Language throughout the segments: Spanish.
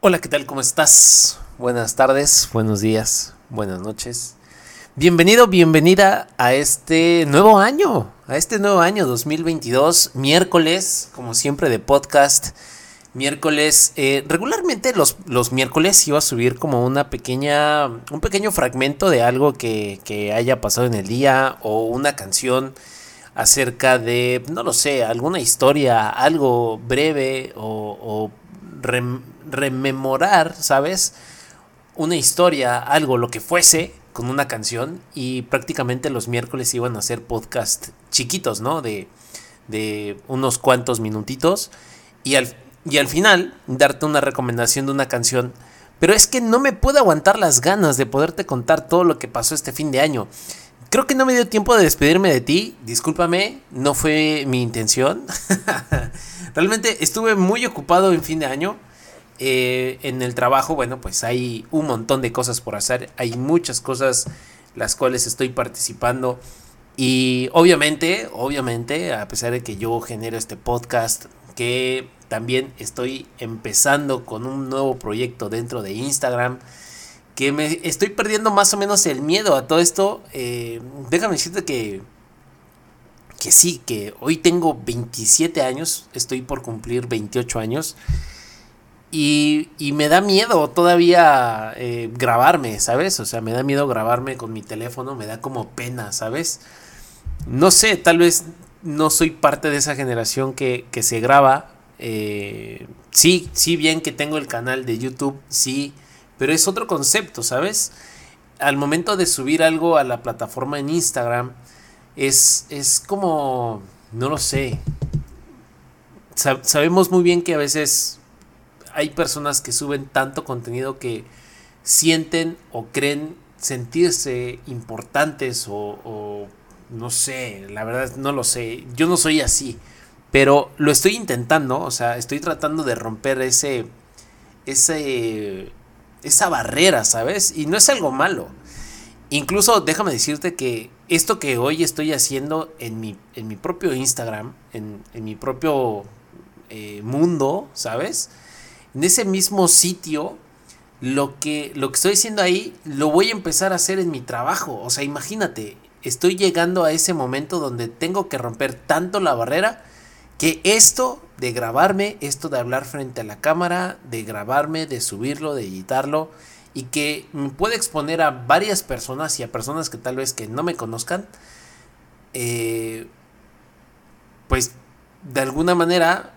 Hola, ¿qué tal? ¿Cómo estás? Buenas tardes, buenos días, buenas noches. Bienvenido, bienvenida a este nuevo año, 2022, miércoles, como siempre de podcast. Miércoles, regularmente los miércoles iba a subir como un pequeño fragmento de algo que haya pasado en el día o una canción acerca de, no lo sé, alguna historia, algo breve o rememorar, ¿sabes? Una historia, algo, lo que fuese, con una canción. Y prácticamente los miércoles iban a ser podcast chiquitos, ¿no? De unos cuantos minutitos. Y al final, darte una recomendación de una canción. Pero es que no me puedo aguantar las ganas de poderte contar todo lo que pasó este fin de año. Creo que no me dio tiempo de despedirme de ti, discúlpame, no fue mi intención. Realmente estuve muy ocupado en fin de año. En el trabajo, bueno, pues hay un montón de cosas por hacer, hay muchas cosas las cuales estoy participando. Y obviamente, a pesar de que yo genero este podcast, que también estoy empezando con un nuevo proyecto dentro de Instagram, que me estoy perdiendo más o menos el miedo a todo esto. Déjame decirte que sí, que hoy tengo 27 años, estoy por cumplir 28 años. Y me da miedo todavía grabarme, ¿sabes? O sea, me da miedo grabarme con mi teléfono, me da como pena, ¿sabes? No sé, tal vez no soy parte de esa generación que se graba. Sí, bien que tengo el canal de YouTube, sí, pero es otro concepto, ¿sabes? Al momento de subir algo a la plataforma en Instagram, es como, no lo sé. Sabemos muy bien que a veces hay personas que suben tanto contenido que sienten o creen sentirse importantes o no sé, la verdad no lo sé, yo no soy así, pero lo estoy intentando, o sea, estoy tratando de romper esa barrera, ¿sabes? Y no es algo malo. Incluso déjame decirte que esto que hoy estoy haciendo en mi propio Instagram, en mi propio mundo, ¿sabes? En ese mismo sitio, lo que estoy haciendo ahí, lo voy a empezar a hacer en mi trabajo. O sea, imagínate, estoy llegando a ese momento donde tengo que romper tanto la barrera que esto de grabarme, esto de hablar frente a la cámara, de grabarme, de subirlo, de editarlo, y que me puede exponer a varias personas y a personas que tal vez que no me conozcan, pues de alguna manera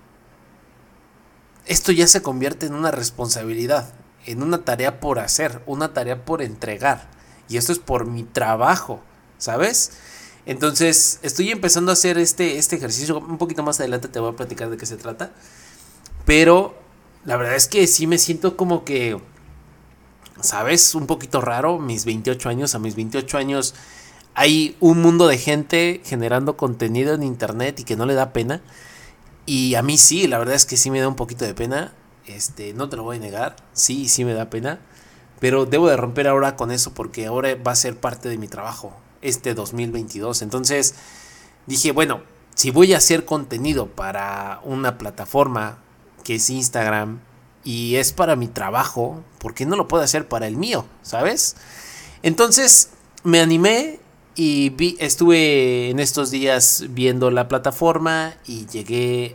esto ya se convierte en una responsabilidad, en una tarea por hacer, una tarea por entregar. Y esto es por mi trabajo, ¿sabes? Entonces estoy empezando a hacer este ejercicio. Un poquito más adelante te voy a platicar de qué se trata. Pero la verdad es que sí me siento como que, ¿sabes? Un poquito raro. A mis 28 años hay un mundo de gente generando contenido en internet y que no le da pena. Y a mí sí, la verdad es que sí me da un poquito de pena. No te lo voy a negar. Sí me da pena. Pero debo de romper ahora con eso porque ahora va a ser parte de mi trabajo. 2022. Entonces dije, bueno, si voy a hacer contenido para una plataforma que es Instagram y es para mi trabajo, ¿por qué no lo puedo hacer para el mío? ¿Sabes? Entonces me animé y estuve en estos días viendo la plataforma y llegué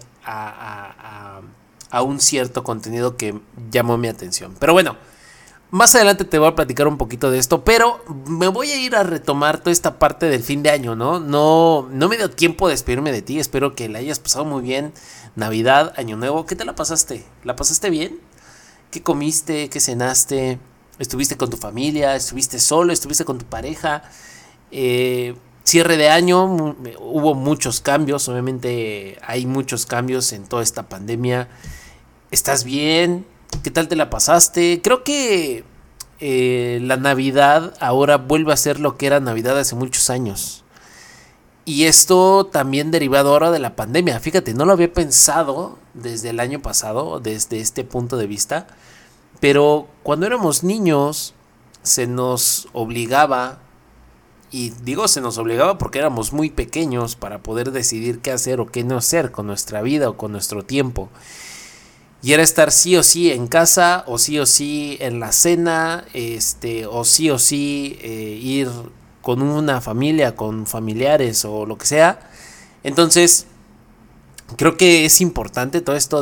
a un cierto contenido que llamó mi atención. Pero bueno, más adelante te voy a platicar un poquito de esto, pero me voy a ir a retomar toda esta parte del fin de año, ¿no? No me dio tiempo de despedirme de ti, espero que la hayas pasado muy bien. Navidad, Año Nuevo, ¿qué te la pasaste? ¿La pasaste bien? ¿Qué comiste? ¿Qué cenaste? ¿Estuviste con tu familia? ¿Estuviste solo? ¿Estuviste con tu pareja? Cierre de año, hubo muchos cambios, obviamente hay muchos cambios en toda esta pandemia. ¿Estás bien? ¿Qué tal te la pasaste? Creo que la Navidad ahora vuelve a ser lo que era Navidad hace muchos años. Y esto también derivado ahora de la pandemia. Fíjate, no lo había pensado desde el año pasado, desde este punto de vista. Pero cuando éramos niños se nos obligaba, y digo se nos obligaba porque éramos muy pequeños para poder decidir qué hacer o qué no hacer con nuestra vida o con nuestro tiempo. Y era estar sí o sí en casa, o sí en la cena, o sí ir con una familia, con familiares o lo que sea. Entonces, creo que es importante todo esto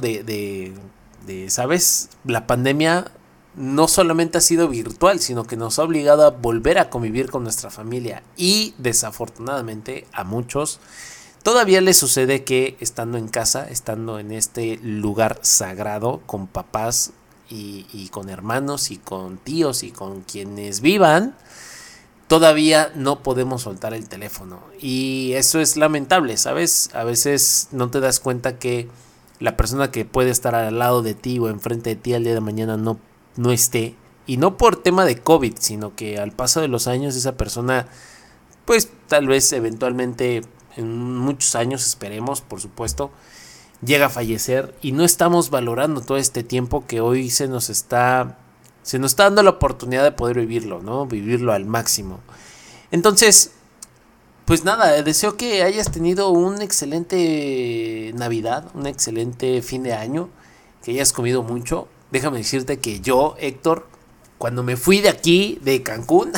¿sabes? La pandemia no solamente ha sido virtual, sino que nos ha obligado a volver a convivir con nuestra familia. Y desafortunadamente a muchos todavía les sucede que estando en casa, estando en este lugar sagrado con papás y con hermanos y con tíos y con quienes vivan, todavía no podemos soltar el teléfono. Y eso es lamentable, ¿sabes? A veces no te das cuenta que la persona que puede estar al lado de ti o enfrente de ti al día de mañana no esté. Y no por tema de COVID, sino que al paso de los años esa persona, pues tal vez eventualmente en muchos años, esperemos, por supuesto, llega a fallecer y no estamos valorando todo este tiempo que hoy se nos está dando la oportunidad de poder vivirlo, ¿no? Vivirlo al máximo. Entonces, pues nada, deseo que hayas tenido un excelente Navidad, un excelente fin de año, que hayas comido mucho. Déjame decirte que yo, Héctor, cuando me fui de aquí, de Cancún,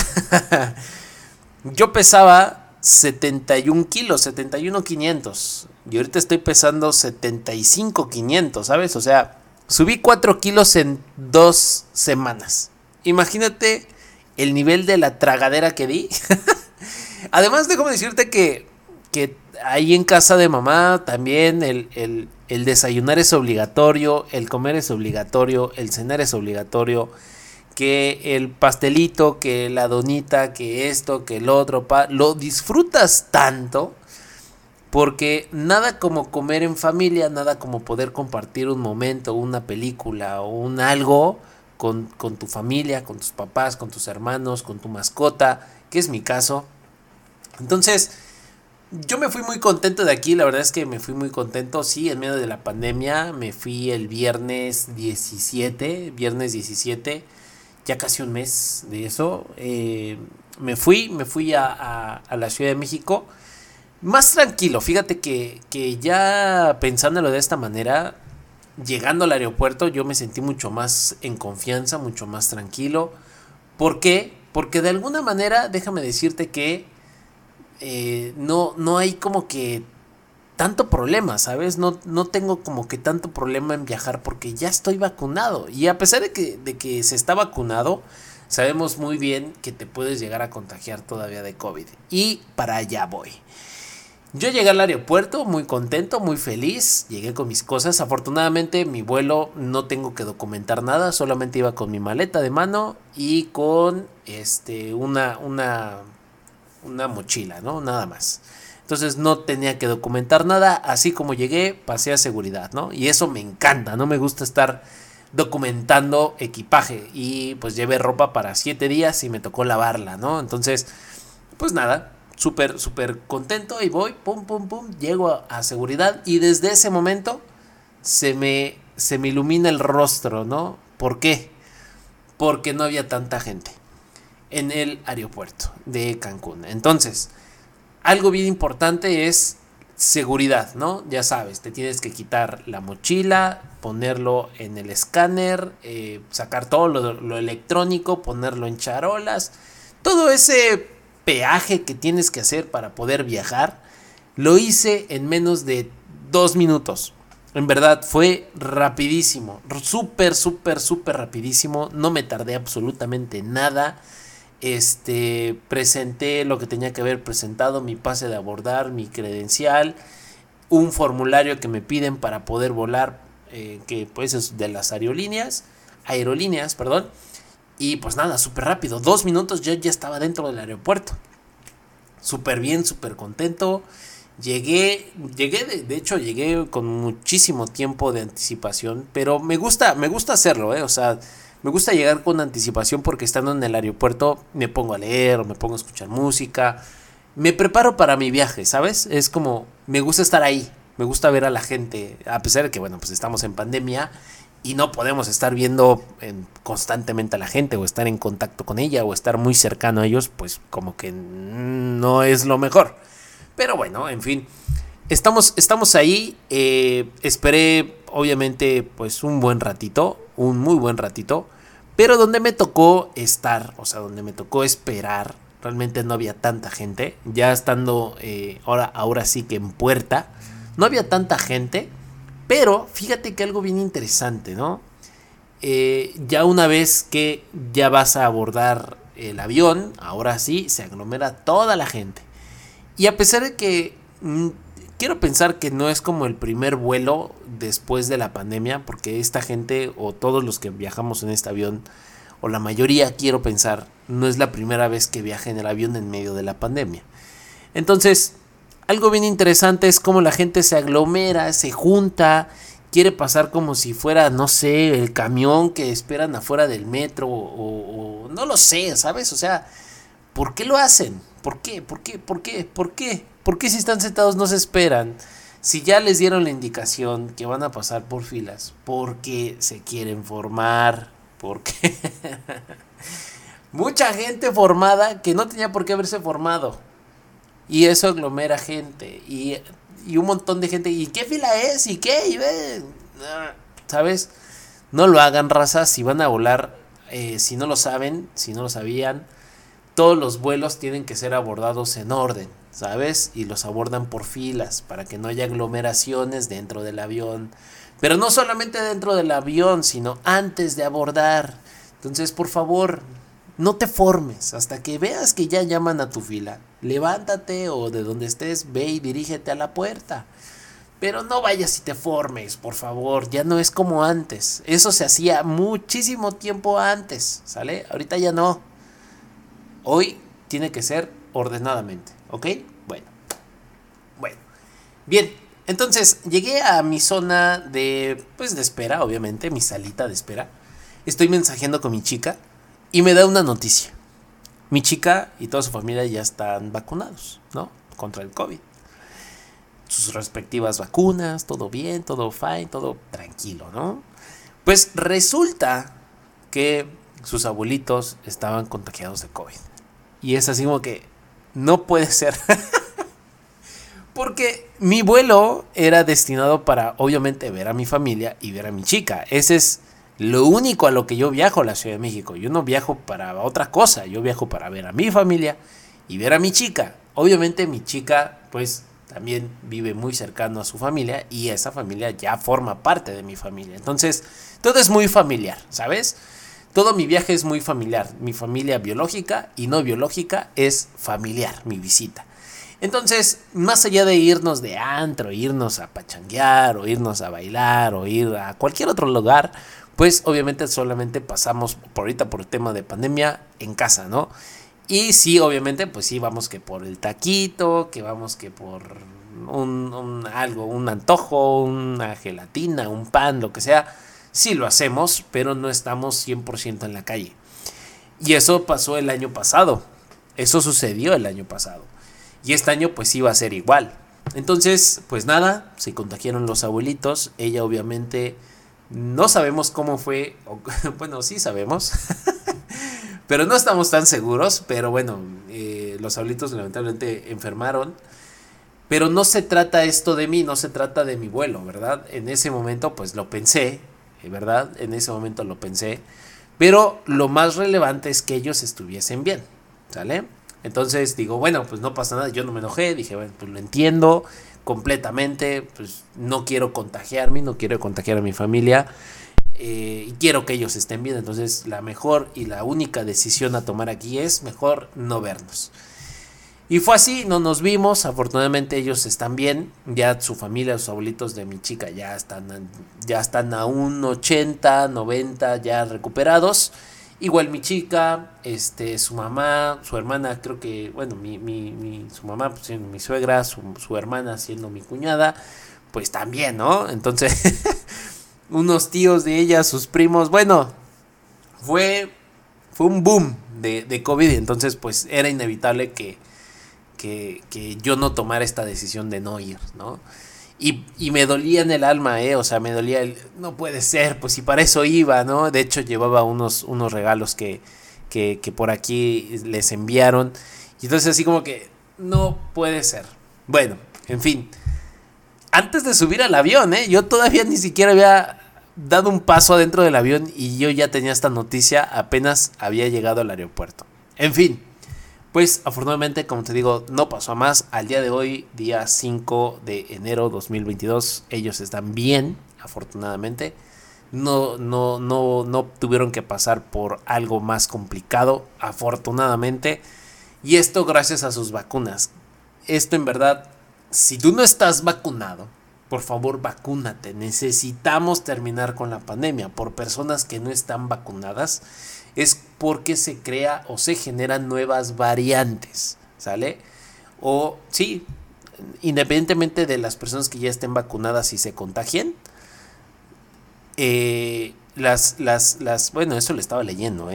yo pesaba 71 kilos, 71,500. Y ahorita estoy pesando 75,500, ¿sabes? O sea, subí 4 kilos en 2 semanas. Imagínate el nivel de la tragadera que di. Además, déjame decirte que ahí en casa de mamá también el desayunar es obligatorio, el comer es obligatorio, el cenar es obligatorio, que el pastelito, que la donita, que esto, que el otro, lo disfrutas tanto, porque nada como comer en familia, nada como poder compartir un momento, una película o un algo con tu familia, con tus papás, con tus hermanos, con tu mascota, que es mi caso. Entonces, yo me fui muy contento de aquí, la verdad es que me fui muy contento, sí, en medio de la pandemia. Me fui el viernes 17, ya casi un mes de eso. Me fui a la Ciudad de México más tranquilo. Fíjate que ya pensándolo de esta manera, llegando al aeropuerto yo me sentí mucho más en confianza, mucho más tranquilo. ¿Por qué? Porque de alguna manera, déjame decirte que no hay como que tanto problema, ¿sabes? No tengo como que tanto problema en viajar porque ya estoy vacunado. Y a pesar de que se está vacunado, sabemos muy bien que te puedes llegar a contagiar todavía de COVID. Y para allá voy. Yo llegué al aeropuerto muy contento, muy feliz, llegué con mis cosas. Afortunadamente mi vuelo no tengo que documentar nada, solamente iba con mi maleta de mano y con una mochila, ¿no? Nada más. Entonces no tenía que documentar nada, así como llegué, pasé a seguridad, ¿no? Y eso me encanta, no me gusta estar documentando equipaje. Y pues llevé ropa para 7 días y me tocó lavarla, ¿no? Entonces, pues nada, súper contento y voy, pum, llego a seguridad y desde ese momento se me ilumina el rostro, ¿no? ¿Por qué? Porque no había tanta gente en el aeropuerto de Cancún. Entonces, algo bien importante es seguridad, ¿no? Ya sabes, te tienes que quitar la mochila, ponerlo en el escáner, sacar todo lo electrónico, ponerlo en charolas, todo ese peaje que tienes que hacer para poder viajar. Lo hice en menos de 2 minutos. En verdad fue rapidísimo, súper rapidísimo, no me tardé absolutamente nada. Presenté lo que tenía que haber presentado, mi pase de abordar, mi credencial, un formulario que me piden para poder volar, que pues es de las aerolíneas, perdón. Y pues nada, súper rápido, 2 minutos yo ya estaba dentro del aeropuerto. Súper bien, súper contento. Llegué con muchísimo tiempo de anticipación, pero me gusta hacerlo, o sea, me gusta llegar con anticipación porque estando en el aeropuerto me pongo a leer o me pongo a escuchar música, me preparo para mi viaje, ¿sabes? Es como, me gusta estar ahí, me gusta ver a la gente, a pesar de que, bueno, pues estamos en pandemia y no podemos estar viendo constantemente a la gente o estar en contacto con ella o estar muy cercano a ellos, pues como que no es lo mejor. Pero bueno, en fin, estamos ahí. Esperé obviamente pues un buen ratito, un muy buen ratito, pero donde me tocó estar, o sea, donde me tocó esperar, realmente no había tanta gente, ya estando ahora sí que en puerta, no había tanta gente, pero fíjate que algo bien interesante, ¿no? Ya una vez que ya vas a abordar el avión, ahora sí, se aglomera toda la gente. Y a pesar de que quiero pensar que no es como el primer vuelo después de la pandemia, porque esta gente o todos los que viajamos en este avión, o la mayoría quiero pensar, no es la primera vez que viaja en el avión en medio de la pandemia. Entonces, algo bien interesante es cómo la gente se aglomera, se junta, quiere pasar como si fuera, no sé, el camión que esperan afuera del metro o no lo sé, ¿sabes? O sea, ¿por qué lo hacen? ¿Por qué? ¿Por qué? ¿Por qué? ¿Por qué? ¿Por qué si están sentados no se esperan? Si ya les dieron la indicación que van a pasar por filas, porque se quieren formar, porque mucha gente formada que no tenía por qué haberse formado. Y eso aglomera gente y un montón de gente. ¿Y qué fila es? ¿Y qué? ¿Y ¿sabes? No lo hagan, raza, si van a volar, si no lo saben, si no lo sabían, todos los vuelos tienen que ser abordados en orden, ¿sabes? Y los abordan por filas para que no haya aglomeraciones dentro del avión. Pero no solamente dentro del avión, sino antes de abordar. Entonces, por favor, no te formes hasta que veas que ya llaman a tu fila. Levántate o de donde estés, ve y dirígete a la puerta. Pero no vayas y te formes, por favor. Ya no es como antes. Eso se hacía muchísimo tiempo antes, ¿sale? Ahorita ya no. Hoy tiene que ser ordenadamente, ¿ok? Bueno. Bien, entonces llegué a mi zona de espera, obviamente, mi salita de espera. Estoy mensajeando con mi chica y me da una noticia. Mi chica y toda su familia ya están vacunados, ¿no? Contra el COVID. Sus respectivas vacunas, todo bien, todo fine, todo tranquilo, ¿no? Pues resulta que sus abuelitos estaban contagiados de COVID. Y es así como que no puede ser. Porque mi vuelo era destinado para, obviamente, ver a mi familia y ver a mi chica. Ese es lo único a lo que yo viajo a la Ciudad de México. Yo no viajo para otra cosa. Yo viajo para ver a mi familia y ver a mi chica. Obviamente mi chica, pues, también vive muy cercano a su familia y esa familia ya forma parte de mi familia. Entonces, todo es muy familiar, ¿sabes? Todo mi viaje es muy familiar. Mi familia biológica y no biológica es familiar, mi visita. Entonces, más allá de irnos de antro, irnos a pachanguear, o irnos a bailar, o ir a cualquier otro lugar, pues obviamente solamente pasamos por ahorita por el tema de pandemia en casa, ¿no? Y sí, obviamente, pues sí, vamos que por el taquito, que vamos que por algo, un antojo, una gelatina, un pan, lo que sea. Sí lo hacemos, pero no estamos 100% en la calle. Y eso pasó el año pasado. Eso sucedió el año pasado. Y este año pues iba a ser igual. Entonces, pues nada, se contagiaron los abuelitos. Ella obviamente no sabemos cómo fue. Bueno, sí sabemos. Pero no estamos tan seguros. Pero bueno, los abuelitos lamentablemente enfermaron. Pero no se trata esto de mí, no se trata de mi vuelo, ¿verdad? En ese momento pues lo pensé, ¿verdad? En ese momento lo pensé. Pero lo más relevante es que ellos estuviesen bien, ¿sale? Entonces digo, bueno, pues no pasa nada, yo no me enojé, dije, bueno, pues lo entiendo completamente, pues no quiero contagiarme, no quiero contagiar a mi familia y quiero que ellos estén bien. Entonces la mejor y la única decisión a tomar aquí es mejor no vernos. Y fue así, no nos vimos, afortunadamente ellos están bien, ya su familia, sus abuelitos de mi chica ya están a un 80, 90 ya recuperados. Igual mi chica, su mamá, su hermana, creo que, bueno, su mamá, pues, mi suegra, su hermana siendo mi cuñada, pues también, ¿no? Entonces, unos tíos de ella, sus primos, bueno, fue un boom de COVID, entonces pues era inevitable que yo no tomara esta decisión de no ir, ¿no? Y me dolía en el alma, o sea, me dolía no puede ser, pues si para eso iba, ¿no? De hecho llevaba unos regalos que por aquí les enviaron. Y entonces así como que no puede ser. Bueno, en fin. antes de subir al avión, yo todavía ni siquiera había dado un paso adentro del avión y yo ya tenía esta noticia, apenas había llegado al aeropuerto. En fin, pues afortunadamente, como te digo, no pasó a más. Al día de hoy, día 5 de enero 2022, ellos están bien, afortunadamente. No tuvieron que pasar por algo más complicado, afortunadamente. Y esto gracias a sus vacunas. Esto en verdad, si tú no estás vacunado, por favor vacúnate. Necesitamos terminar con la pandemia. Por personas que no están vacunadas, es porque se crea o se generan nuevas variantes, ¿sale? O sí, independientemente de las personas que ya estén vacunadas y se contagien, bueno, eso lo estaba leyendo,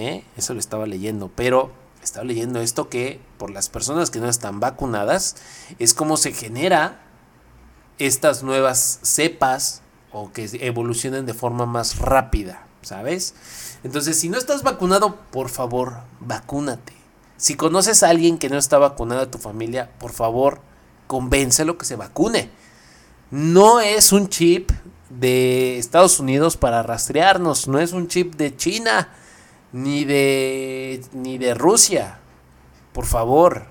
pero estaba leyendo esto que por las personas que no están vacunadas es como se genera estas nuevas cepas o que evolucionen de forma más rápida, ¿sabes? Entonces, si no estás vacunado, por favor, vacúnate. Si conoces a alguien que no está vacunado de tu familia, por favor, convéncelo que se vacune. No es un chip de Estados Unidos para rastrearnos, no es un chip de China ni de Rusia. Por favor,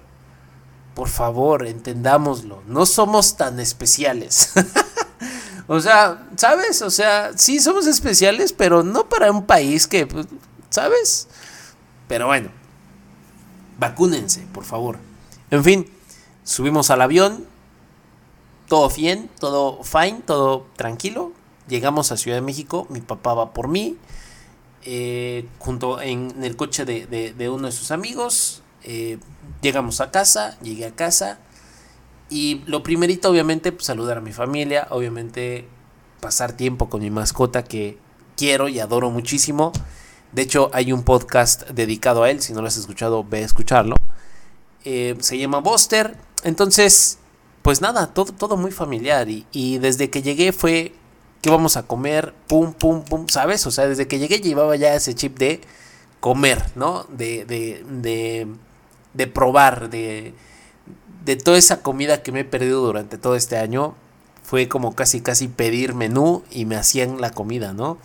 entendámoslo. No somos tan especiales. O sea, ¿sabes? O sea, sí somos especiales, pero no para un país que, pues, ¿sabes? Pero bueno, vacúnense, por favor. En fin, subimos al avión. Todo bien, todo fine, todo tranquilo. Llegamos a Ciudad de México, mi papá va por mí, junto en el coche de uno de sus amigos. Llegamos a casa, llegué a casa. Y lo primerito, obviamente, pues, saludar a mi familia, obviamente pasar tiempo con mi mascota que quiero y adoro muchísimo. De hecho, hay un podcast dedicado a él, si no lo has escuchado, ve a escucharlo. Se llama Buster. Entonces, pues nada, todo muy familiar. Y desde que llegué fue, ¿qué vamos a comer? Pum, pum, pum, ¿sabes? O sea, desde que llegué llevaba ya ese chip de comer, ¿no? De probar, de toda esa comida que me he perdido durante todo este año. Fue como casi pedir menú y me hacían la comida, ¿no?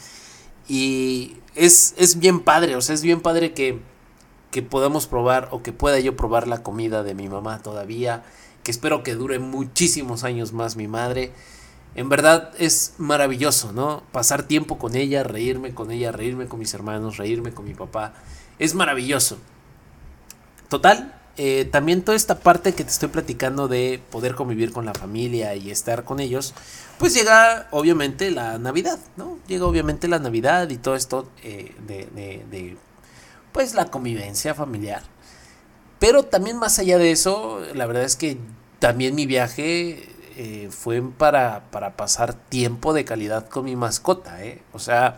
Y es bien padre, o sea, es bien padre que podamos probar o que pueda yo probar la comida de mi mamá todavía, que espero que dure muchísimos años más mi madre. En verdad es maravilloso, ¿no? Pasar tiempo con ella, reírme con mis hermanos, reírme con mi papá. Es maravilloso. Total, también toda esta parte que te estoy platicando de poder convivir con la familia y estar con ellos, pues llega obviamente la Navidad, ¿no? Llega obviamente la Navidad y todo esto de pues la convivencia familiar. Pero también más allá de eso, la verdad es que también mi viaje fue para pasar tiempo de calidad con mi mascota, O sea,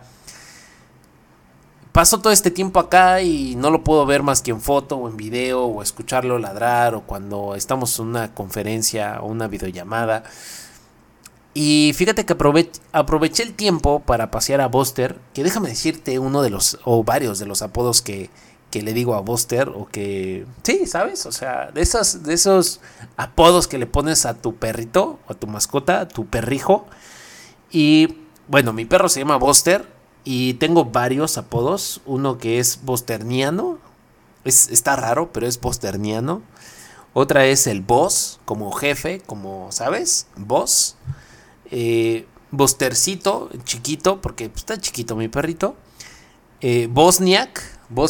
paso todo este tiempo acá y no lo puedo ver más que en foto o en video o escucharlo ladrar o cuando estamos en una conferencia o una videollamada. Y fíjate que aproveché el tiempo para pasear a Buster, que déjame decirte uno de los, o varios de los apodos que le digo a Buster, o que, sí, ¿sabes? O sea, de esos apodos que le pones a tu perrito, o a tu mascota, a tu perrijo. Y bueno, mi perro se llama Buster. Y tengo varios apodos. Uno que es Busterniano. Está raro, pero es Busterniano. Otra es el Boss, como jefe, como, ¿sabes? Boss. Bustercito, chiquito, porque está chiquito mi perrito. Bosniak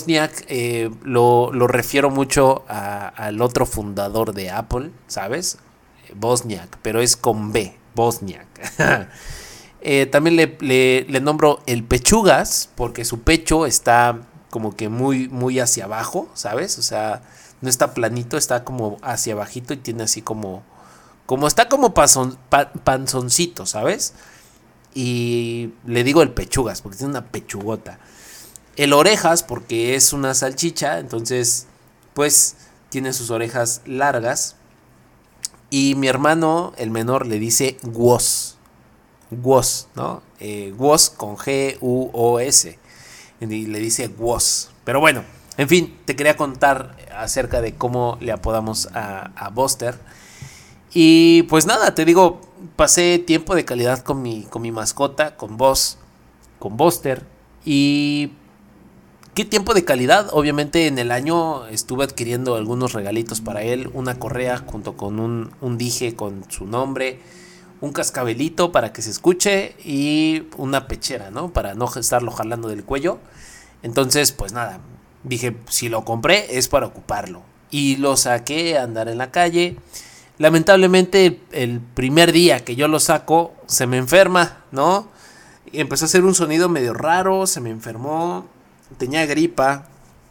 lo refiero mucho al otro fundador de Apple, ¿sabes? Bosniak, pero es con B, Bosniak. También le nombro el Pechugas, porque su pecho está como que muy hacia abajo, ¿sabes? O sea, no está planito, está como hacia abajito y tiene así como está como panzoncito, ¿sabes? Y le digo el Pechugas, porque tiene una pechugota. El Orejas, porque es una salchicha, entonces, pues, tiene sus orejas largas. Y mi hermano, el menor, le dice Guos, ¿no? Guos con G-U-O-S. Y le dice Guos. Pero bueno, en fin, te quería contar acerca de cómo le apodamos a Buster. Y pues nada, te digo, pasé tiempo de calidad con mi mascota, con Buster. Y qué tiempo de calidad. Obviamente en el año estuve adquiriendo algunos regalitos para él. Una correa junto con un dije con su nombre. Un cascabelito para que se escuche. Y una pechera, ¿no? Para no estarlo jalando del cuello. Entonces, pues nada. Dije, si lo compré es para ocuparlo. Y lo saqué a andar en la calle. Lamentablemente el primer día que yo lo saco se me enferma, ¿no? Y empezó a hacer un sonido medio raro, se me enfermó, tenía gripa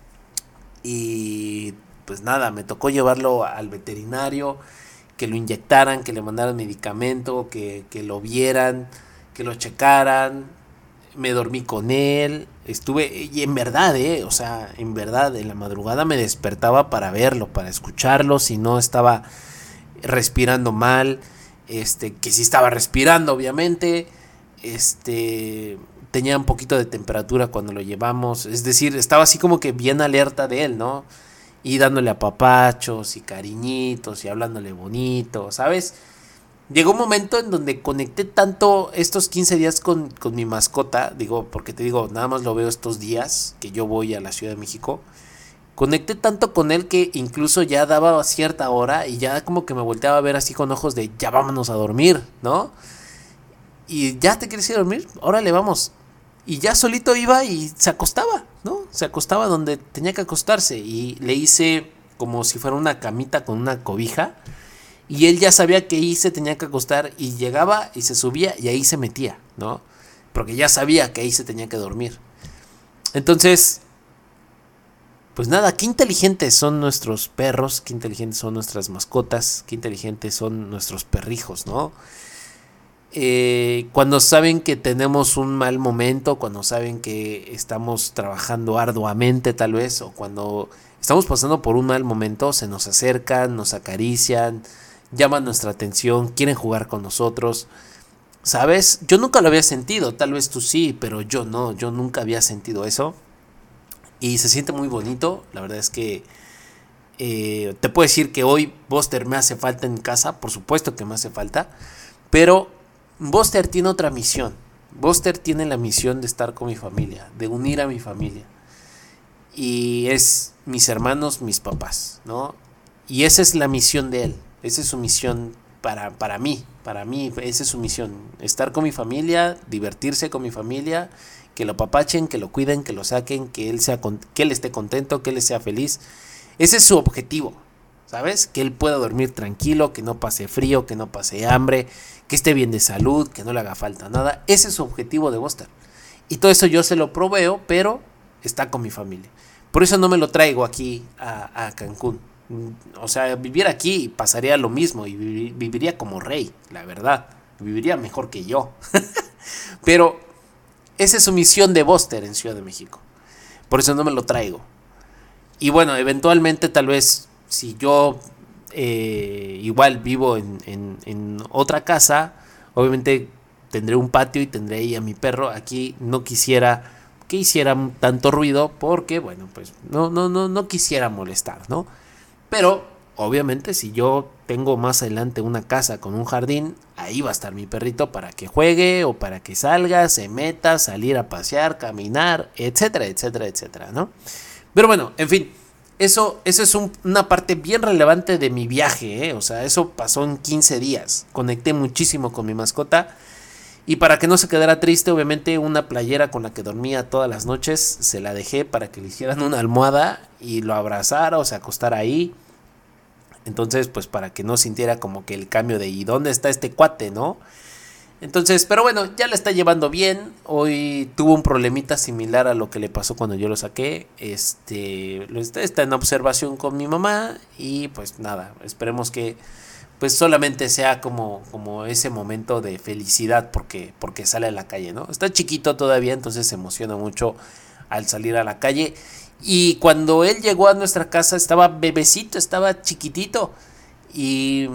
y pues nada, me tocó llevarlo al veterinario, que lo inyectaran, que le mandaran medicamento, que lo vieran, que lo checaran. Me dormí con él, estuve, y en verdad, o sea, en verdad, en la madrugada me despertaba para verlo, para escucharlo, si no estaba respirando mal, que sí estaba respirando, obviamente, tenía un poquito de temperatura cuando lo llevamos, es decir, estaba así como que bien alerta de él, ¿no? Y dándole apapachos y cariñitos y hablándole bonito, ¿sabes? Llegó un momento en donde conecté tanto estos 15 días con mi mascota, digo, porque te digo, nada más lo veo estos días que yo voy a la Ciudad de México. Conecté tanto con él que incluso ya daba cierta hora y ya como que me volteaba a ver así con ojos de ya vámonos a dormir, ¿no? Y ya te quieres ir a dormir, órale, vamos. Y ya solito iba y se acostaba, ¿no? Se acostaba donde tenía que acostarse y le hice como si fuera una camita con una cobija y él ya sabía que ahí se tenía que acostar y llegaba y se subía y ahí se metía, ¿no? Porque ya sabía que ahí se tenía que dormir. Entonces, pues nada, qué inteligentes son nuestros perros, qué inteligentes son nuestras mascotas, qué inteligentes son nuestros perrijos, ¿no? Cuando saben que tenemos un mal momento, cuando saben que estamos trabajando arduamente tal vez, o cuando estamos pasando por un mal momento, se nos acercan, nos acarician, llaman nuestra atención, quieren jugar con nosotros, ¿sabes? Yo nunca lo había sentido, tal vez tú sí, pero yo no, yo nunca había sentido eso. Y se siente muy bonito. La verdad es que te puedo decir que hoy Buster me hace falta en casa. Por supuesto que me hace falta. Pero Buster tiene otra misión. Buster tiene la misión de estar con mi familia, de unir a mi familia. Y es mis hermanos, mis papás, ¿no? Y esa es la misión de él. Esa es su misión para mí. Para mí, esa es su misión. Estar con mi familia, divertirse con mi familia, que lo apapachen, que lo cuiden, que lo saquen, que él esté contento, que él sea feliz. Ese es su objetivo, ¿sabes? Que él pueda dormir tranquilo, que no pase frío, que no pase hambre, que esté bien de salud, que no le haga falta nada. Ese es su objetivo de Buster. Y todo eso yo se lo proveo, pero está con mi familia. Por eso no me lo traigo aquí a Cancún. O sea, vivir aquí pasaría lo mismo y viviría como rey, la verdad. Viviría mejor que yo. Pero esa es su misión de Buster en Ciudad de México. Por eso no me lo traigo. Y bueno, eventualmente tal vez si yo igual vivo en otra casa, obviamente tendré un patio y tendré ahí a mi perro. Aquí no quisiera que hiciera tanto ruido porque, bueno, pues no quisiera molestar, ¿no? Pero obviamente si yo tengo más adelante una casa con un jardín, ahí va a estar mi perrito para que juegue o para que salga, se meta, salir a pasear, caminar, etcétera, etcétera, etcétera, ¿no? Pero bueno, en fin, eso es una parte bien relevante de mi viaje, ¿eh? O sea, eso pasó en 15 días. Conecté muchísimo con mi mascota. Y para que no se quedara triste, obviamente una playera con la que dormía todas las noches, se la dejé para que le hicieran una almohada y lo abrazara o se acostara ahí. Entonces, pues para que no sintiera como que el cambio de ¿y dónde está este cuate, no? Entonces, pero bueno, ya la está llevando bien. Hoy tuvo un problemita similar a lo que le pasó cuando yo lo saqué. Está en observación con mi mamá y pues nada, esperemos que pues solamente sea como ese momento de felicidad porque sale a la calle, ¿no? Está chiquito todavía, entonces se emociona mucho al salir a la calle. Y cuando él llegó a nuestra casa estaba bebecito, estaba chiquitito. Y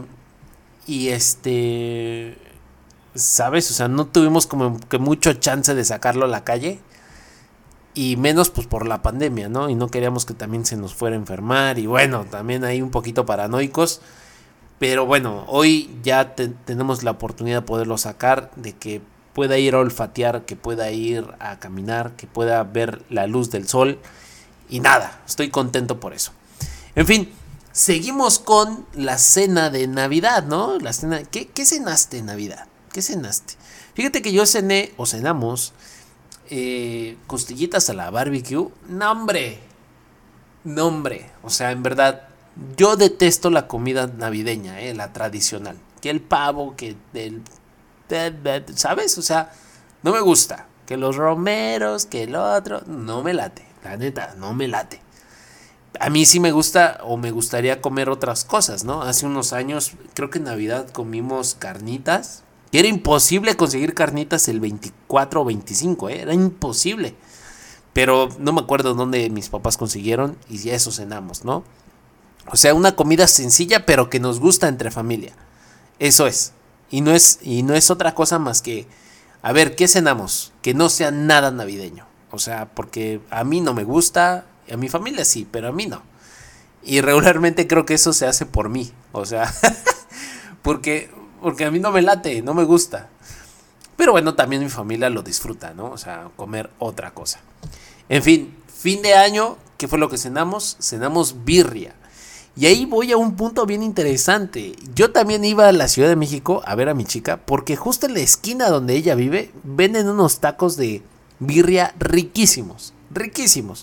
¿sabes? O sea, no tuvimos como que mucho chance de sacarlo a la calle. Y menos pues por la pandemia, ¿no? Y no queríamos que también se nos fuera a enfermar. Y bueno, también ahí un poquito paranoicos. Pero bueno, hoy ya tenemos la oportunidad de poderlo sacar, de que pueda ir a olfatear, que pueda ir a caminar, que pueda ver la luz del sol. Y nada, estoy contento por eso. En fin, seguimos con la cena de Navidad, ¿no? La cena, ¿qué cenaste en Navidad? ¿Qué cenaste? Fíjate que yo cené, o cenamos, costillitas a la barbecue. No, hombre. No, hombre. O sea, en verdad, yo detesto la comida navideña, la tradicional. Que el pavo, que el... ¿Sabes? O sea, no me gusta. Que los romeros, que el otro. No me late. La neta, no me late. A mí sí me gusta o me gustaría comer otras cosas, ¿no? Hace unos años, creo que en Navidad comimos carnitas. Y era imposible conseguir carnitas el 24 o 25, ¿eh? Era imposible. Pero no me acuerdo dónde mis papás consiguieron y ya eso cenamos, ¿no? O sea, una comida sencilla pero que nos gusta entre familia. Eso es. Y no es otra cosa más que, a ver, ¿qué cenamos? Que no sea nada navideño. O sea, porque a mí no me gusta, a mi familia sí, pero a mí no. Y regularmente creo que eso se hace por mí. O sea, porque a mí no me late, no me gusta. Pero bueno, también mi familia lo disfruta, ¿no? O sea, comer otra cosa. En fin de año, ¿qué fue lo que cenamos? Cenamos birria. Y ahí voy a un punto bien interesante. Yo también iba a la Ciudad de México a ver a mi chica, porque justo en la esquina donde ella vive, venden unos tacos de birria riquísimos, riquísimos.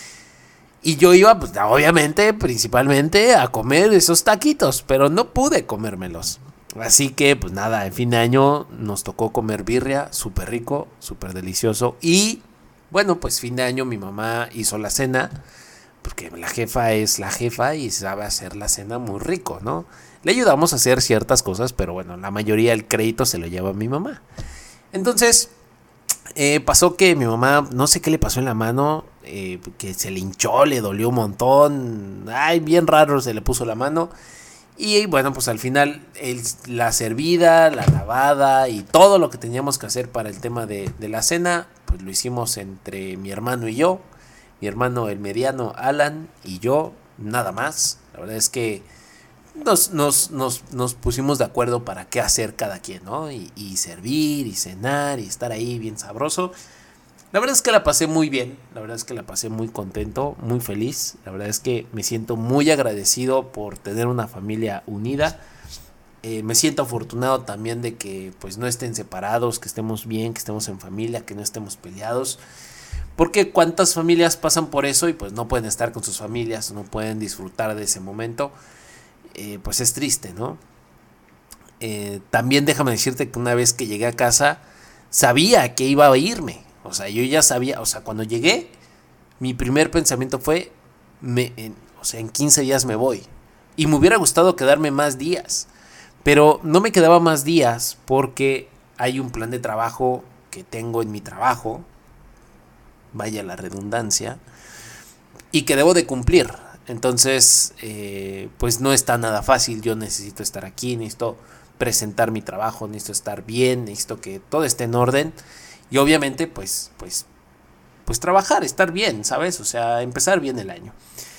Y yo iba, pues, obviamente, principalmente a comer esos taquitos, pero no pude comérmelos. Así que, pues nada, en fin de año nos tocó comer birria, súper rico, súper delicioso. Y bueno, pues fin de año mi mamá hizo la cena, porque la jefa es la jefa y sabe hacer la cena muy rico, ¿no? Le ayudamos a hacer ciertas cosas, pero bueno, la mayoría del crédito se lo lleva mi mamá. Entonces, pasó que mi mamá, no sé qué le pasó en la mano, que se le hinchó, le dolió un montón. Ay, bien raro se le puso la mano. Y bueno, pues al final la servida, la lavada y todo lo que teníamos que hacer para el tema de la cena, pues lo hicimos entre mi hermano y yo. Mi hermano el mediano, Alan, y yo, nada más. La verdad es que nos pusimos de acuerdo para qué hacer cada quien, ¿no? Y servir, y cenar, y estar ahí bien sabroso. La verdad es que la pasé muy bien, la verdad es que la pasé muy contento, muy feliz. La verdad es que me siento muy agradecido por tener una familia unida. Me siento afortunado también de que pues no estén separados, que estemos bien, que estemos en familia, que no estemos peleados. Porque cuántas familias pasan por eso y pues no pueden estar con sus familias, no pueden disfrutar de ese momento. Pues es triste, ¿no? También déjame decirte que una vez que llegué a casa sabía que iba a irme. O sea, yo ya sabía, o sea, cuando llegué, mi primer pensamiento fue, en 15 días me voy. Y me hubiera gustado quedarme más días. Pero no me quedaba más días porque hay un plan de trabajo que tengo en mi trabajo, vaya la redundancia, y que debo de cumplir. Entonces, pues no está nada fácil. Yo necesito estar aquí, necesito presentar mi trabajo, necesito estar bien, necesito que todo esté en orden. Y obviamente, pues trabajar, estar bien, ¿sabes? O sea, empezar bien el año.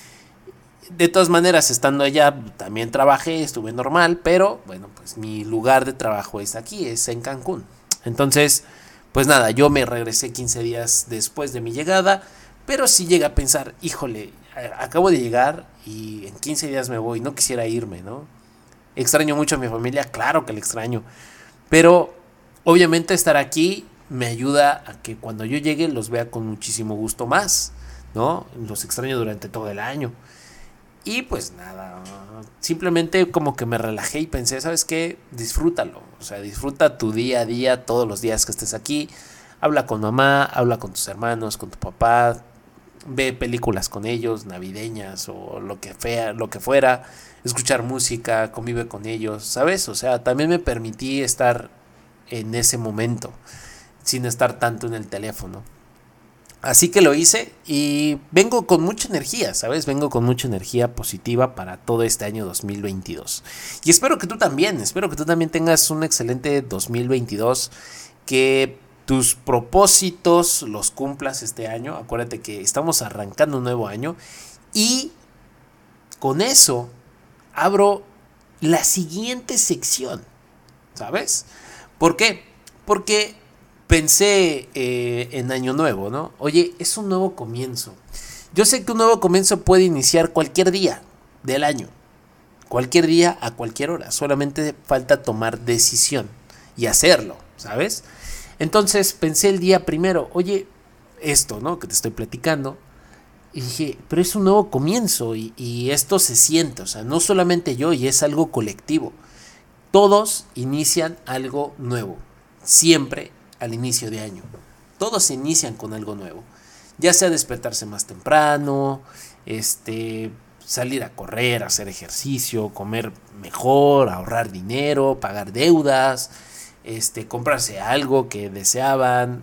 De todas maneras, estando allá, también trabajé, estuve normal, pero bueno, pues mi lugar de trabajo es aquí, es en Cancún. Entonces, pues nada, yo me regresé 15 días después de mi llegada, pero sí llegué a pensar, híjole, acabo de llegar y en 15 días me voy, no quisiera irme, ¿no? Extraño mucho a mi familia, claro que la extraño, pero obviamente estar aquí me ayuda a que cuando yo llegue los vea con muchísimo gusto más, ¿no? Los extraño durante todo el año. Y pues nada, simplemente como que me relajé y pensé, ¿sabes qué? Disfrútalo, o sea, disfruta tu día a día, todos los días que estés aquí. Habla con mamá, habla con tus hermanos, con tu papá, ve películas con ellos, navideñas o lo que fuera, escuchar música, convive con ellos, ¿sabes? O sea, también me permití estar en ese momento, sin estar tanto en el teléfono. Así que lo hice y vengo con mucha energía, ¿sabes? Vengo con mucha energía positiva para todo este año 2022. Y espero que tú también tengas un excelente 2022, que tus propósitos los cumplas este año. Acuérdate que estamos arrancando un nuevo año y con eso abro la siguiente sección, ¿sabes? ¿Por qué? Porque pensé en Año Nuevo, ¿no? Oye, es un nuevo comienzo. Yo sé que un nuevo comienzo puede iniciar cualquier día del año. Cualquier día, a cualquier hora. Solamente falta tomar decisión y hacerlo, ¿sabes? Entonces pensé el día primero, oye, esto, ¿no? Que te estoy platicando. Y dije, pero es un nuevo comienzo y esto se siente, o sea, no solamente yo, y es algo colectivo. Todos inician algo nuevo, siempre al inicio de año. Todos inician con algo nuevo. Ya sea despertarse más temprano, salir a correr, hacer ejercicio, comer mejor, ahorrar dinero, pagar deudas, comprarse algo que deseaban,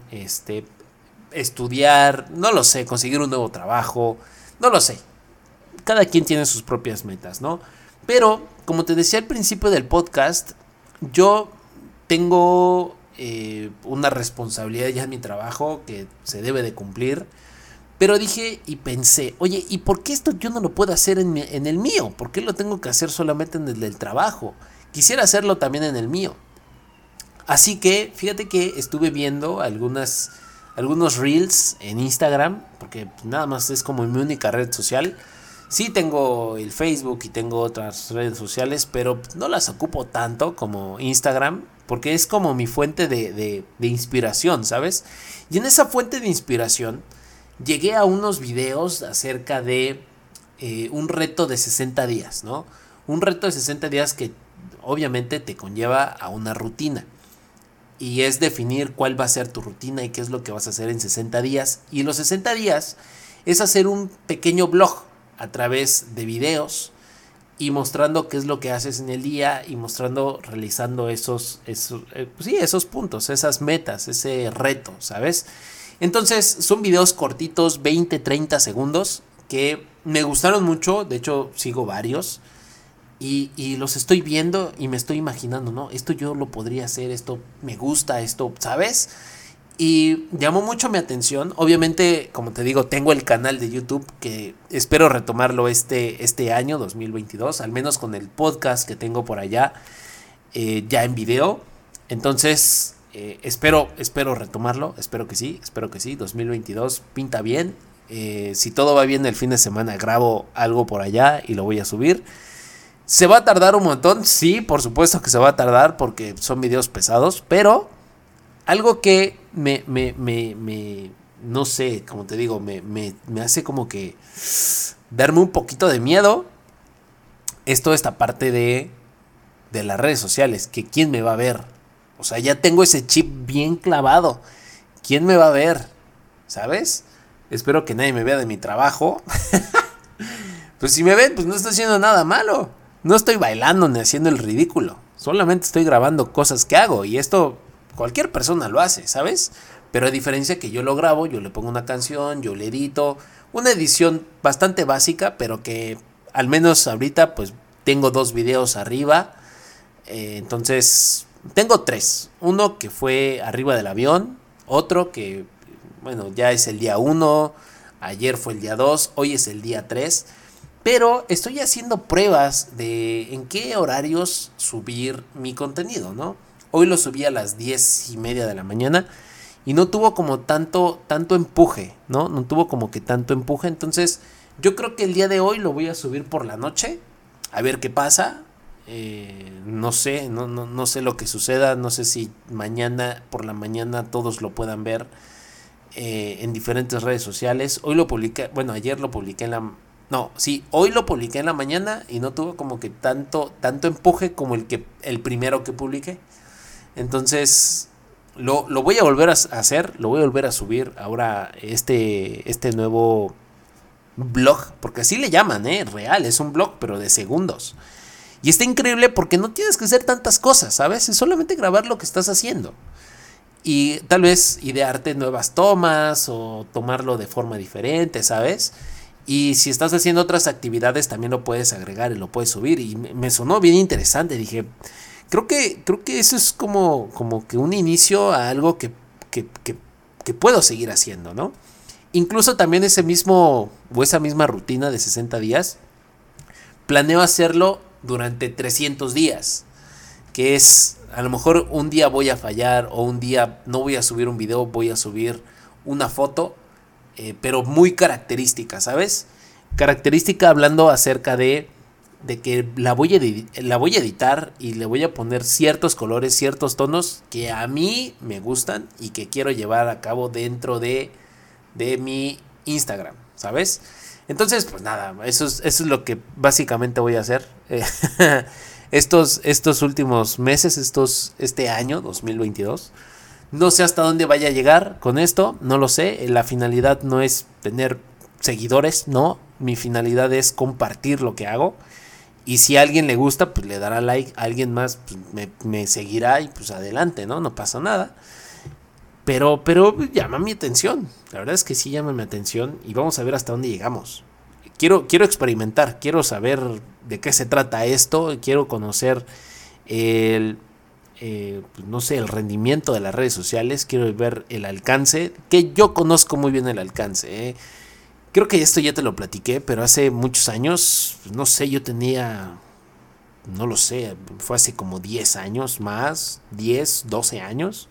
estudiar, no lo sé, conseguir un nuevo trabajo, no lo sé. Cada quien tiene sus propias metas, ¿no? Pero, como te decía al principio del podcast, yo tengo una responsabilidad ya en mi trabajo que se debe de cumplir. Pero dije y pensé, oye, ¿y por qué esto yo no lo puedo hacer en el mío? ¿Por qué lo tengo que hacer solamente en el del trabajo? Quisiera hacerlo también en el mío. Así que, fíjate que estuve viendo algunos reels en Instagram, porque nada más es como mi única red social. Sí tengo el Facebook y tengo otras redes sociales, pero no las ocupo tanto como Instagram, porque es como mi fuente de inspiración, ¿sabes? Y en esa fuente de inspiración llegué a unos videos acerca de un reto de 60 días, ¿no? Un reto de 60 días que obviamente te conlleva a una rutina. Y es definir cuál va a ser tu rutina y qué es lo que vas a hacer en 60 días. Y en los 60 días es hacer un pequeño blog a través de videos y mostrando qué es lo que haces en el día y mostrando, realizando esos puntos, esas metas, ese reto, ¿sabes? Entonces son videos cortitos, 20, 30 segundos, que me gustaron mucho, de hecho sigo varios, y los estoy viendo y me estoy imaginando, ¿no? Esto yo lo podría hacer, esto me gusta, esto, ¿sabes? Y llamó mucho mi atención. Obviamente, como te digo, tengo el canal de YouTube que espero retomarlo este año, 2022, al menos con el podcast que tengo por allá, ya en video. Entonces, espero retomarlo, espero que sí, 2022 pinta bien. Si todo va bien el fin de semana grabo algo por allá y lo voy a subir. ¿Se va a tardar un montón? Sí, por supuesto que se va a tardar porque son videos pesados, pero algo que no sé, como te digo, me hace como que darme un poquito de miedo es toda esta parte de las redes sociales, que quién me va a ver. O sea, ya tengo ese chip bien clavado. ¿Quién me va a ver? ¿Sabes? Espero que nadie me vea de mi trabajo. Pues si me ven, pues no estoy haciendo nada malo. No estoy bailando ni haciendo el ridículo. Solamente estoy grabando cosas que hago. Y esto cualquier persona lo hace, ¿sabes? Pero a diferencia que yo lo grabo, yo le pongo una canción, yo le edito. Una edición bastante básica, pero que al menos ahorita pues tengo 2 videos arriba. Entonces tengo 3. Uno que fue arriba del avión. Otro que, bueno, ya es el día 1. Ayer fue el día 2. Hoy es el día 3. Pero estoy haciendo pruebas de en qué horarios subir mi contenido, ¿no? Hoy lo subí a las 10:30 de la mañana y no tuvo como tanto empuje, ¿no? No tuvo como que tanto empuje. Entonces yo creo que el día de hoy lo voy a subir por la noche. A ver qué pasa. No sé, no sé lo que suceda. No sé si mañana por la mañana todos lo puedan ver en diferentes redes sociales. Hoy lo publiqué, bueno, ayer lo publiqué hoy lo publiqué en la mañana y no tuvo como que tanto empuje como el primero que publiqué. Entonces lo voy a volver a hacer, lo voy a volver a subir ahora este nuevo blog, porque así le llaman, real, es un blog pero de segundos. Y está increíble porque no tienes que hacer tantas cosas, ¿sabes? Es solamente grabar lo que estás haciendo. Y tal vez idearte nuevas tomas o tomarlo de forma diferente, ¿sabes? Y si estás haciendo otras actividades también lo puedes agregar y lo puedes subir. Y me sonó bien interesante. Dije, creo que eso es como que un inicio a algo que puedo seguir haciendo, ¿no? Incluso también esa misma rutina de 60 días, planeo hacerlo durante 300 días. Que es, a lo mejor un día voy a fallar o un día no voy a subir un video, voy a subir una foto, pero muy característica, ¿sabes? Característica hablando acerca de que la voy a editar y le voy a poner ciertos colores, ciertos tonos que a mí me gustan y que quiero llevar a cabo dentro de mi Instagram, ¿sabes? Entonces, pues nada, eso es lo que básicamente voy a hacer. Estos últimos meses, este año 2022. No sé hasta dónde vaya a llegar con esto, no lo sé. La finalidad no es tener seguidores, no. Mi finalidad es compartir lo que hago. Y si a alguien le gusta, pues le dará like. A alguien más pues, me seguirá y pues adelante, ¿no? No pasa nada. Pero llama mi atención. La verdad es que sí llama mi atención. Y vamos a ver hasta dónde llegamos. Quiero experimentar, quiero saber de qué se trata esto, quiero conocer no sé, el rendimiento de las redes sociales, quiero ver el alcance, que yo conozco muy bien el alcance. Creo que esto ya te lo platiqué, pero hace muchos años, no sé, yo tenía, no lo sé, fue hace como 10 años más, 10, 12 años.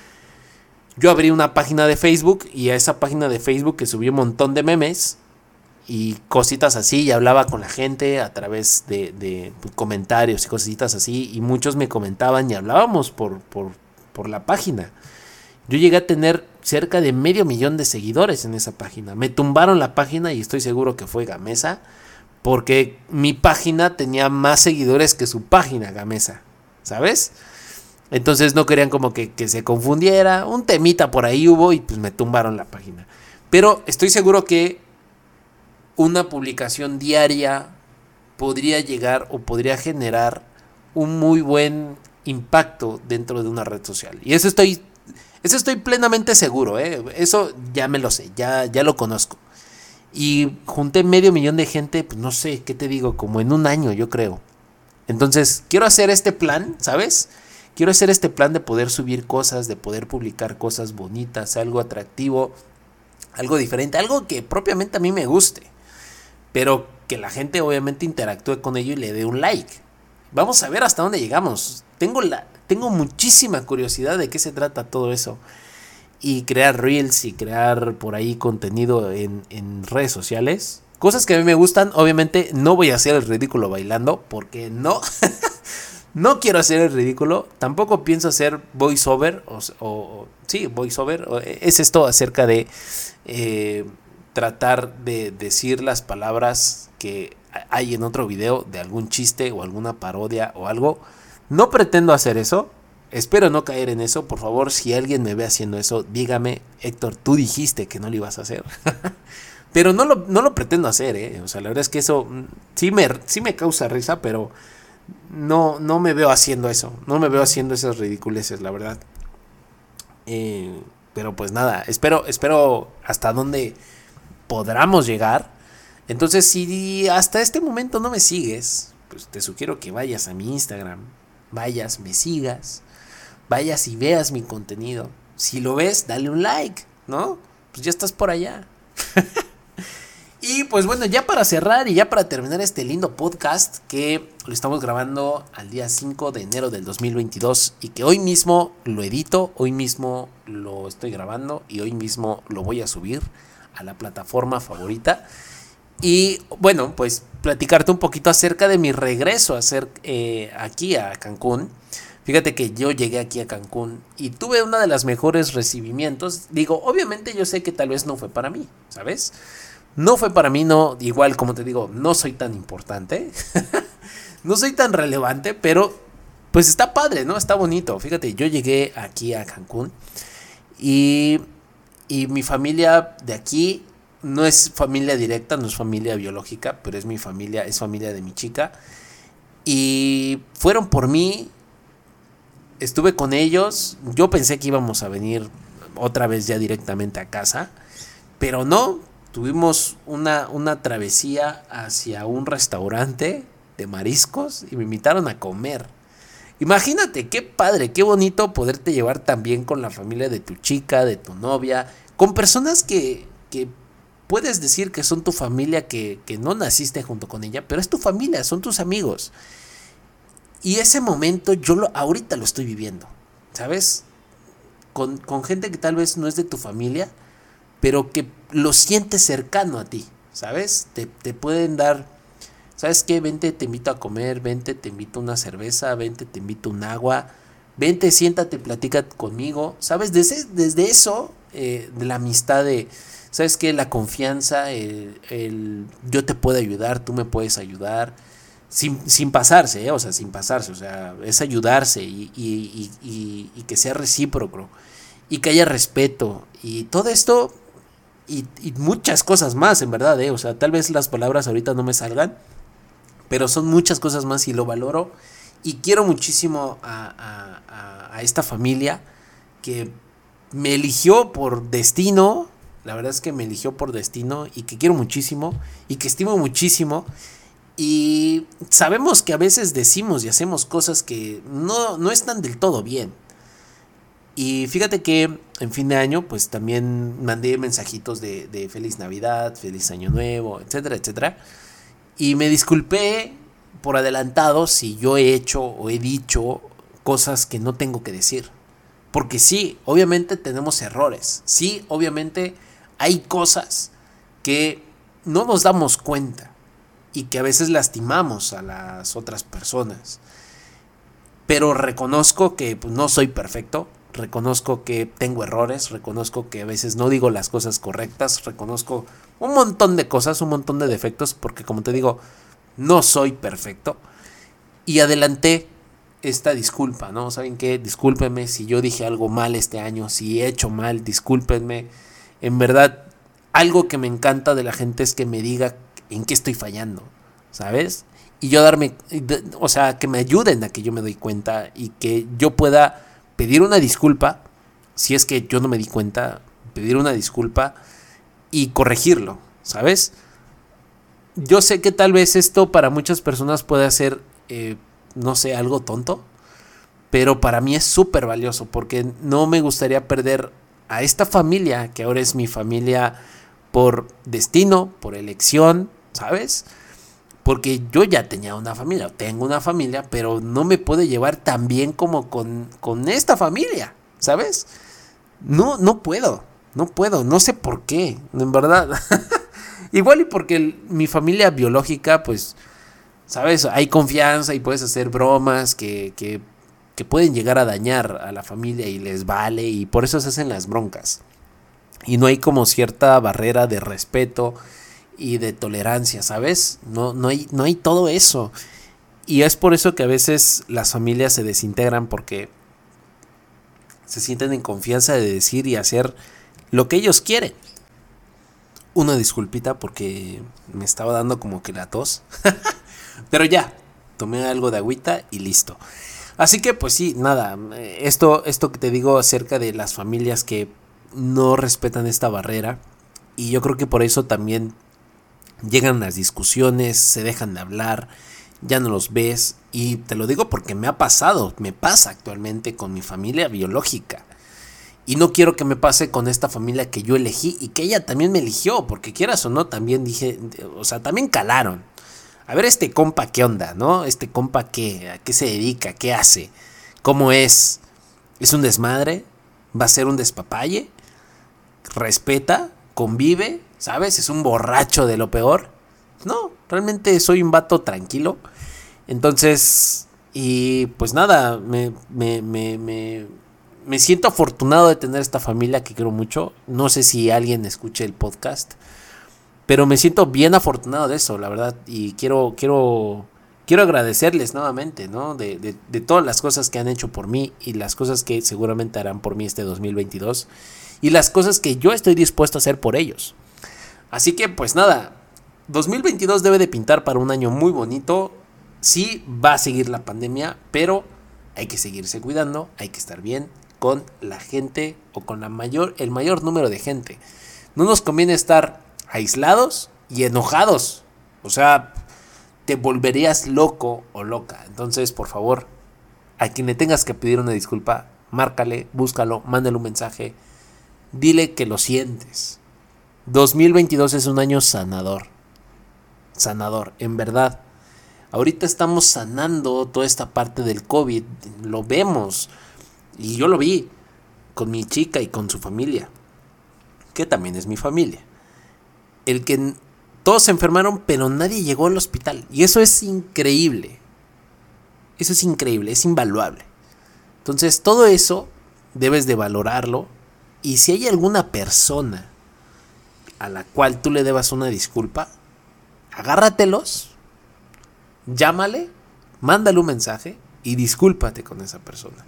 Yo abrí una página de Facebook y a esa página de Facebook que subí un montón de memes y cositas así, y hablaba con la gente a través de comentarios y cositas así, y muchos me comentaban y hablábamos por la página. Yo llegué a tener cerca de 500,000 de seguidores en esa página. Me tumbaron la página y estoy seguro que fue Gamesa, porque mi página tenía más seguidores que su página, Gamesa, ¿sabes? Entonces no querían como que se confundiera, un temita por ahí hubo y pues me tumbaron la página. Pero estoy seguro que una publicación diaria podría llegar o podría generar un muy buen impacto dentro de una red social. Y eso estoy plenamente seguro, eso ya me lo sé, ya lo conozco. Y junté 500,000 de gente, pues no sé, ¿qué te digo? Como en un año, yo creo. Entonces, quiero hacer este plan, ¿sabes? Quiero hacer este plan de poder subir cosas, de poder publicar cosas bonitas, algo atractivo, algo diferente, algo que propiamente a mí me guste. Pero que la gente obviamente interactúe con ello y le dé un like. Vamos a ver hasta dónde llegamos. Tengo muchísima curiosidad de qué se trata todo eso. Y crear reels y crear por ahí contenido en redes sociales. Cosas que a mí me gustan. Obviamente no voy a hacer el ridículo bailando, porque no. No quiero hacer el ridículo. Tampoco pienso hacer voiceover. Sí, voiceover. Es esto acerca de tratar de decir las palabras que hay en otro video de algún chiste o alguna parodia o algo. No pretendo hacer eso. Espero no caer en eso. Por favor, si alguien me ve haciendo eso, dígame: Héctor, tú dijiste que no lo ibas a hacer. Pero no lo pretendo hacer, O sea, la verdad es que eso sí me causa risa, pero no me veo haciendo eso. No me veo haciendo esas ridiculeces, la verdad. Pero pues nada, espero hasta dónde podamos llegar. Entonces, si hasta este momento no me sigues, pues te sugiero que vayas a mi Instagram, vayas, me sigas, vayas y veas mi contenido. Si lo ves, dale un like, ¿no? Pues ya estás por allá. Y pues bueno, ya para cerrar y ya para terminar este lindo podcast que lo estamos grabando al día 5 de enero del 2022 y que hoy mismo lo edito, hoy mismo lo estoy grabando y hoy mismo lo voy a subir a la plataforma favorita. Y bueno, pues platicarte un poquito acerca de mi regreso aquí a Cancún. Fíjate que yo llegué aquí a Cancún y tuve una de las mejores recibimientos. Digo, obviamente yo sé que tal vez no fue para mí, ¿sabes? No fue para mí, no, igual como te digo, no soy tan importante. No soy tan relevante, pero pues está padre, ¿no? Está bonito. Fíjate, yo llegué aquí a Cancún y mi familia de aquí no es familia directa, no es familia biológica, pero es mi familia, es familia de mi chica. Y fueron por mí, estuve con ellos. Yo pensé que íbamos a venir otra vez ya directamente a casa, pero no. Tuvimos una travesía hacia un restaurante de mariscos y me invitaron a comer. Imagínate, qué padre, qué bonito poderte llevar también con la familia de tu chica, de tu novia, con personas que puedes decir que son tu familia, que no naciste junto con ella, pero es tu familia, son tus amigos. Y ese momento ahorita lo estoy viviendo, ¿sabes? Con gente que tal vez no es de tu familia, pero que lo sientes cercano a ti, ¿sabes? Te pueden dar, ¿sabes qué? Vente, te invito a comer, vente, te invito a una cerveza, vente, te invito a un agua, vente, siéntate, platica conmigo, ¿sabes? Desde eso, de la amistad, ¿sabes qué? La confianza, yo te puedo ayudar, tú me puedes ayudar, sin pasarse, o sea, sin pasarse, o sea, es ayudarse y que sea recíproco y que haya respeto y todo esto y muchas cosas más, en verdad, o sea, tal vez las palabras ahorita no me salgan, pero son muchas cosas más y lo valoro y quiero muchísimo a esta familia que me eligió por destino, la verdad es que me eligió por destino y que quiero muchísimo y que estimo muchísimo. Y sabemos que a veces decimos y hacemos cosas que no están del todo bien. Y fíjate que en fin de año pues también mandé mensajitos de feliz Navidad, feliz Año Nuevo, etcétera, etcétera. Y me disculpé por adelantado si yo he hecho o he dicho cosas que no tengo que decir. Porque sí, obviamente tenemos errores. Sí, obviamente hay cosas que no nos damos cuenta y que a veces lastimamos a las otras personas. Pero reconozco que pues, no soy perfecto, reconozco que tengo errores, reconozco que a veces no digo las cosas correctas, reconozco un montón de cosas, un montón de defectos, porque como te digo, no soy perfecto. Y adelanté esta disculpa, ¿no? ¿Saben qué? Discúlpenme si yo dije algo mal este año, si he hecho mal, discúlpenme. En verdad, algo que me encanta de la gente es que me diga en qué estoy fallando, ¿sabes? Y yo o sea, que me ayuden a que yo me doy cuenta y que yo pueda pedir una disculpa, si es que yo no me di cuenta, pedir una disculpa y corregirlo, ¿sabes? Yo sé que tal vez esto para muchas personas puede ser, no sé, algo tonto, pero para mí es súper valioso porque no me gustaría perder a esta familia, que ahora es mi familia por destino, por elección, ¿sabes? Porque yo ya tenía una familia, tengo una familia, pero no me puede llevar tan bien como con esta familia, ¿sabes? No puedo, no sé por qué, en verdad. Igual y porque mi familia biológica, pues, ¿sabes? Hay confianza y puedes hacer bromas que pueden llegar a dañar a la familia y les vale y por eso se hacen las broncas. Y no hay como cierta barrera de respeto y de tolerancia, ¿sabes? No hay todo eso. Y es por eso que a veces las familias se desintegran porque se sienten en confianza de decir y hacer lo que ellos quieren. Una disculpita porque me estaba dando como que la tos. Pero ya, tomé algo de agüita y listo. Así que pues sí, nada, esto que te digo acerca de las familias que no respetan esta barrera. Y yo creo que por eso también llegan las discusiones, se dejan de hablar, ya no los ves. Y te lo digo porque me ha pasado, me pasa actualmente con mi familia biológica. Y no quiero que me pase con esta familia que yo elegí y que ella también me eligió, porque quieras o no, también dije, o sea, también calaron. A ver este compa qué onda, ¿no? Este compa a qué se dedica, qué hace, cómo es un desmadre, va a ser un despapalle, respeta, convive, ¿sabes? Es un borracho de lo peor. No, realmente soy un vato tranquilo. Entonces, y pues nada, me siento afortunado de tener esta familia que quiero mucho. No sé si alguien escuche el podcast, pero me siento bien afortunado de eso, la verdad. Y quiero agradecerles nuevamente, ¿no? De todas las cosas que han hecho por mí y las cosas que seguramente harán por mí este 2022 y las cosas que yo estoy dispuesto a hacer por ellos. Así que pues nada, 2022 debe de pintar para un año muy bonito. Sí va a seguir la pandemia, pero hay que seguirse cuidando, hay que estar bien con la gente o con el mayor número de gente. No nos conviene estar aislados y enojados. O sea, te volverías loco o loca. Entonces, por favor, a quien le tengas que pedir una disculpa, márcale, búscalo, mándale un mensaje, dile que lo sientes. 2022 es un año sanador, en verdad. Ahorita estamos sanando toda esta parte del COVID, lo vemos, y yo lo vi con mi chica y con su familia, que también es mi familia. El que todos se enfermaron, pero nadie llegó al hospital, y eso es increíble. Eso es increíble, es invaluable. Entonces, todo eso debes de valorarlo, y si hay alguna persona a la cual tú le debas una disculpa, agárratelos, llámale, mándale un mensaje y discúlpate con esa persona.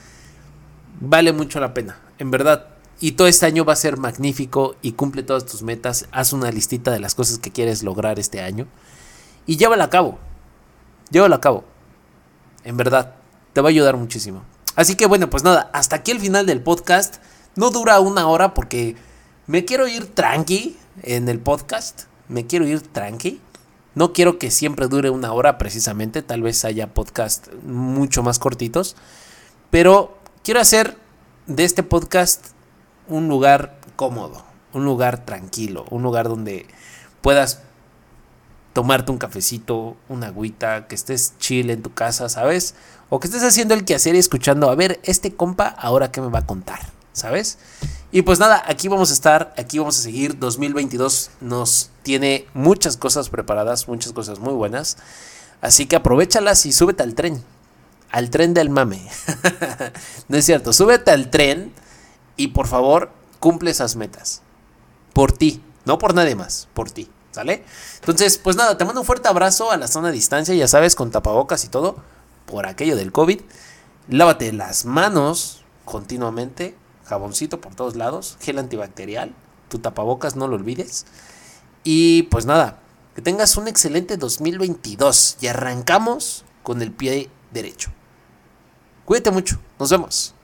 Vale mucho la pena, en verdad. Y todo este año va a ser magnífico y cumple todas tus metas. Haz una listita de las cosas que quieres lograr este año y llévala a cabo. Llévala a cabo. En verdad, te va a ayudar muchísimo. Así que bueno, pues nada, hasta aquí el final del podcast. No dura 1 hora porque me quiero ir tranqui en el podcast. Me quiero ir tranqui. No quiero que siempre dure 1 hora precisamente. Tal vez haya podcast mucho más cortitos. Pero quiero hacer de este podcast un lugar cómodo. Un lugar tranquilo. Un lugar donde puedas tomarte un cafecito, una agüita, que estés chill en tu casa, ¿sabes? O que estés haciendo el quehacer y escuchando, a ver, este compa ahora qué me va a contar, ¿sabes? Y pues nada, aquí vamos a estar, aquí vamos a seguir. 2022 nos tiene muchas cosas preparadas, muchas cosas muy buenas. Así que aprovéchalas y súbete al tren del mame. No es cierto, súbete al tren y por favor cumple esas metas. Por ti, no por nadie más, por ti. ¿Sale? Entonces, pues nada, te mando un fuerte abrazo a la zona de distancia, ya sabes, con tapabocas y todo, por aquello del COVID. Lávate las manos continuamente, jaboncito por todos lados, gel antibacterial, tu tapabocas no lo olvides. Y pues nada, que tengas un excelente 2022 y arrancamos con el pie derecho. Cuídate mucho, nos vemos.